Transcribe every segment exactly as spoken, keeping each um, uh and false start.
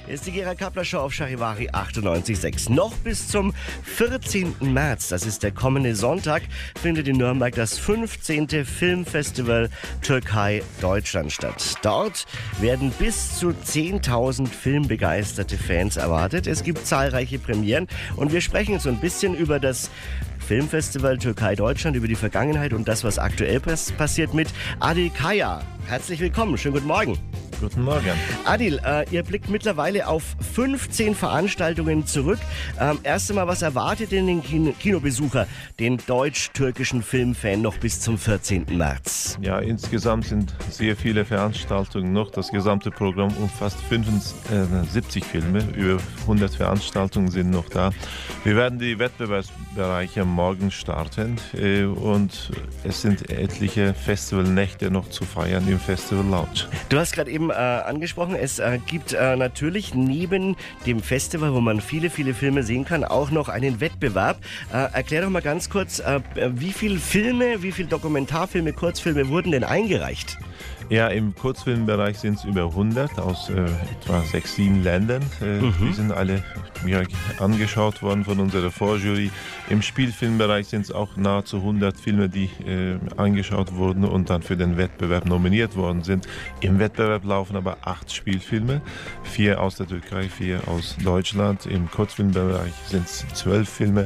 Hier ist die Gerald Kappler Show auf Charivari achtundneunzig Komma sechs. Noch bis zum vierzehnten März, das ist der kommende Sonntag, findet in Nürnberg das fünfzehnte Filmfestival Türkei-Deutschland statt. Dort werden bis zu zehntausend filmbegeisterte Fans erwartet. Es gibt zahlreiche Premieren und wir sprechen so ein bisschen über das Filmfestival Türkei-Deutschland, über die Vergangenheit und das, was aktuell pass- passiert mit Adil Kaya. Herzlich willkommen, schönen guten Morgen. Guten Morgen. Adil, äh, ihr blickt mittlerweile auf fünfzehn Veranstaltungen zurück. Ähm, erst einmal, was erwartet denn den Kino- Kinobesucher, den deutsch-türkischen Filmfan, noch bis zum vierzehnten März? Ja, insgesamt sind sehr viele Veranstaltungen noch. Das gesamte Programm umfasst fünfundsiebzig Filme. Über hundert Veranstaltungen sind noch da. Wir werden die Wettbewerbsbereiche morgen starten äh, und es sind etliche Festivalnächte noch zu feiern im Festival Lounge. Du hast gerade eben äh, angesprochen, es äh, gibt äh, natürlich neben dem Festival, wo man viele, viele Filme sehen kann, auch noch einen Wettbewerb. Äh, erklär doch mal ganz kurz, äh, wie viele Filme, wie viele Dokumentarfilme, Kurzfilme wurden denn eingereicht? Ja, im Kurzfilmbereich sind es über hundert aus äh, etwa sechs, sieben Ländern. Äh, Mhm. Die sind alle ja, angeschaut worden von unserer Vorjury. Im Spielfilmbereich sind es auch nahezu hundert Filme, die äh, angeschaut wurden und dann für den Wettbewerb nominiert worden sind. Im Wettbewerb laufen aber acht Spielfilme, vier aus der Türkei, vier aus Deutschland. Im Kurzfilmbereich sind es zwölf Filme.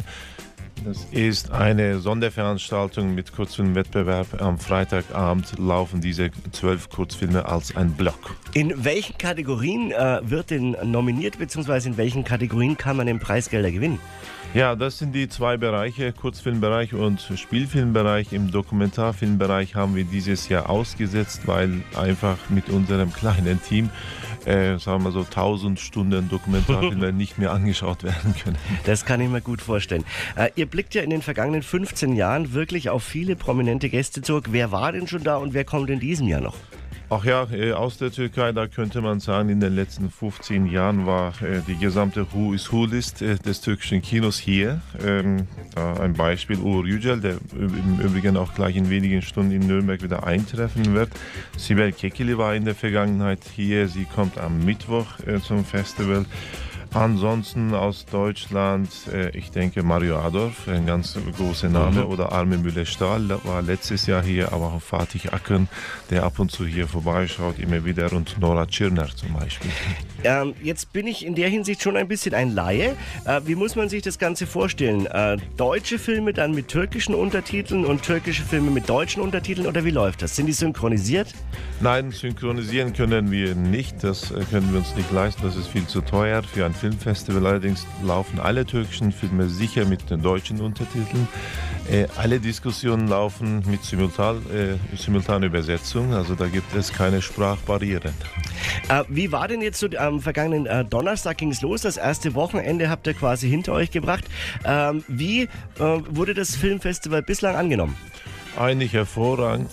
Das ist eine Sonderveranstaltung mit Kurzfilmwettbewerb. Am Freitagabend laufen diese zwölf Kurzfilme als ein Block. In welchen Kategorien äh, wird denn nominiert, beziehungsweise in welchen Kategorien kann man den Preisgelder gewinnen? Ja, das sind die zwei Bereiche, Kurzfilmbereich und Spielfilmbereich. Im Dokumentarfilmbereich haben wir dieses Jahr ausgesetzt, weil einfach mit unserem kleinen Team, äh, sagen wir so, tausend Stunden Dokumentarfilme nicht mehr angeschaut werden können. Das kann ich mir gut vorstellen. Äh, ihr blickt ja in den vergangenen fünfzehn Jahren wirklich auf viele prominente Gäste zurück. Wer war denn schon da und wer kommt in diesem Jahr noch? Ach ja, äh, aus der Türkei, da könnte man sagen, in den letzten fünfzehn Jahren war äh, die gesamte Who is Who List äh, des türkischen Kinos hier. Ähm, da ein Beispiel, Uğur Yücel, der im Übrigen auch gleich in wenigen Stunden in Nürnberg wieder eintreffen wird. Sibel Kekilli war in der Vergangenheit hier, sie kommt am Mittwoch äh, zum Festival. Ansonsten aus Deutschland, äh, ich denke Mario Adorf, ein ganz großer Name, Mhm. oder Armin Müller-Stahl war letztes Jahr hier, aber auch Fatih Akın, der ab und zu hier vorbeischaut, immer wieder, und Nora Tschirner zum Beispiel. Ähm, jetzt bin ich in der Hinsicht schon ein bisschen ein Laie. Äh, wie muss man sich das Ganze vorstellen? Äh, deutsche Filme dann mit türkischen Untertiteln und türkische Filme mit deutschen Untertiteln, oder wie läuft das? Sind die synchronisiert? Nein, synchronisieren können wir nicht, das äh, können wir uns nicht leisten, das ist viel zu teuer für ein Filmfestival. Allerdings laufen alle türkischen Filme sicher mit den deutschen Untertiteln. Äh, alle Diskussionen laufen mit Simultan, äh, Simultanübersetzung, also da gibt es keine Sprachbarrieren. Äh, wie war denn jetzt so am vergangenen äh, Donnerstag ging es los? Das erste Wochenende habt ihr quasi hinter euch gebracht. Ähm, wie äh, wurde das Filmfestival bislang angenommen? Eigentlich hervorragend.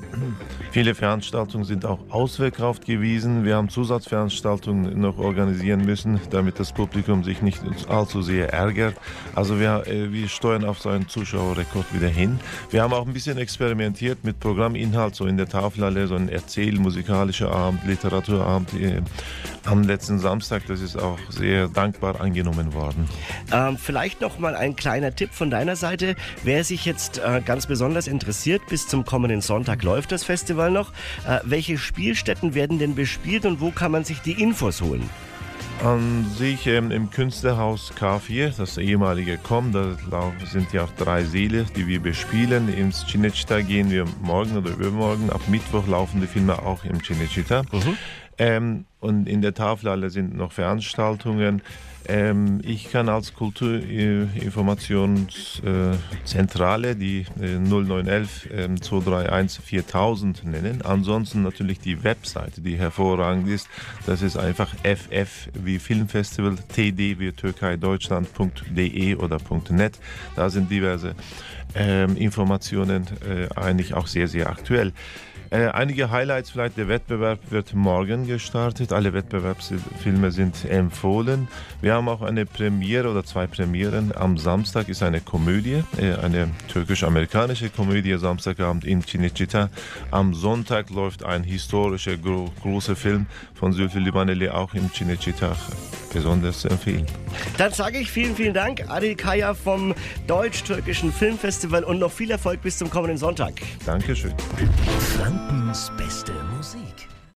Viele Veranstaltungen sind auch ausverkauft gewesen. Wir haben Zusatzveranstaltungen noch organisieren müssen, damit das Publikum sich nicht allzu sehr ärgert. Also wir, wir steuern auf so einen Zuschauerrekord wieder hin. Wir haben auch ein bisschen experimentiert mit Programminhalt, so in der Tafelhalle, so ein erzähl-musikalischer Abend, Literaturabend äh, am letzten Samstag. Das ist auch sehr dankbar angenommen worden. Ähm, vielleicht noch mal ein kleiner Tipp von deiner Seite. Wer sich jetzt äh, ganz besonders interessiert, bis zum kommenden Sonntag läuft das Festival noch. Äh, welche Spielstätten werden denn bespielt und wo kann man sich die Infos holen? An sich ähm, im Künstlerhaus K vier, das ehemalige Com, da lau- sind ja auch drei Säle, die wir bespielen. Ins Cinecittà gehen wir morgen oder übermorgen. Ab Mittwoch laufen die Filme auch im Cinecittà. Mhm. Ähm, und in der Tafelhalle sind noch Veranstaltungen. Ähm, ich kann als Kulturinformationszentrale äh, die äh, null neun eins eins äh, zwei drei eins viertausend nennen. Ansonsten natürlich die Webseite, die hervorragend ist. Das ist einfach F F wie Filmfestival, T D wie Türkei Deutschland Punkt de oder .net. Da sind diverse ähm, Informationen äh, eigentlich auch sehr, sehr aktuell. Äh, einige Highlights vielleicht, der Wettbewerb wird morgen gestartet und alle Wettbewerbsfilme sind empfohlen. Wir haben auch eine Premiere oder zwei Premieren. Am Samstag ist eine Komödie, eine türkisch-amerikanische Komödie, Samstagabend in Cinecittà. Am Sonntag läuft ein historischer gro- großer Film von Zülfü Livaneli auch im Cinecittà. Besonders zu empfehlen. Dann sage ich vielen, vielen Dank, Adil Kaya vom Deutsch-Türkischen Filmfestival und noch viel Erfolg bis zum kommenden Sonntag. Dankeschön. Frankens beste Musik.